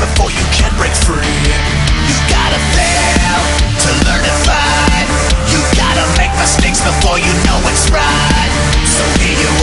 before you can break free. You gotta fail to learn and fight. You gotta make mistakes before you know it's right. So here you